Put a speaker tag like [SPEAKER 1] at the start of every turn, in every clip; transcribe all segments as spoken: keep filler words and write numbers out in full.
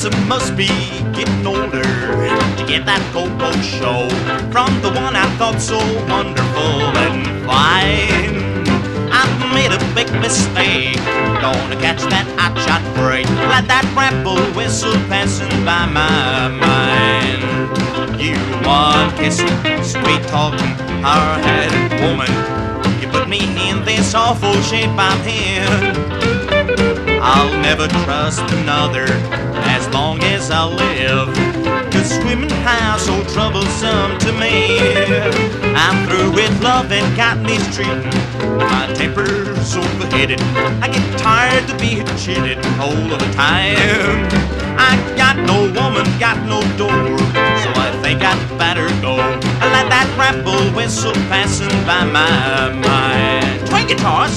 [SPEAKER 1] Yes, I must be getting older to get that go-go show from the one I thought so wonderful and fine. I've made a big mistake, gonna catch that hotshot break, let that rebel whistle passing by my mind. You want kissing, sweet talking, hard-headed woman, you put me in this awful shape I'm in. I'll never trust another as long as I live, 'cause women are so troublesome to me. I'm through with love and got mistreating, my temper's overheated, I get tired to be cheated all of the time. I got no woman, got no door, so I think I'd better go and let that rebel whistle passing by my mind. Twin guitars.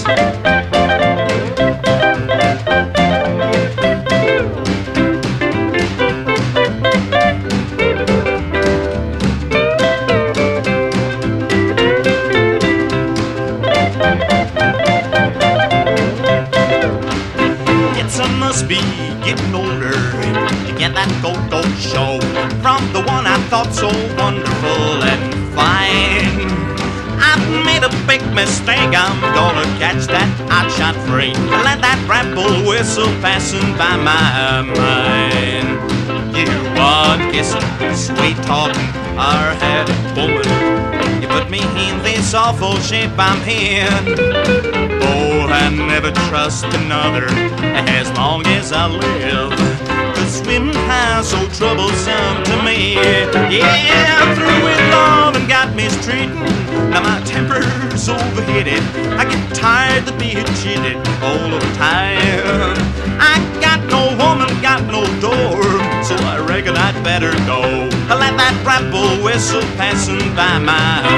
[SPEAKER 1] Must be getting older to get that go-go show from the one I thought so wonderful and fine. I've made a big mistake, I'm gonna catch that hotshot free and let that rebel whistle passing by my mind. You want kissing, sweet talking, hard-headed woman, you put me in this awful shape I'm in. Oh, I never trust another as long as I live, 'cause women are so troublesome to me. Yeah, I'm through with love and got mistreating, now my temper's overheated, I get tired of being cheated all the time. I got no woman, got no door, so I reckon I'd better go. I let that rebel whistle passing by my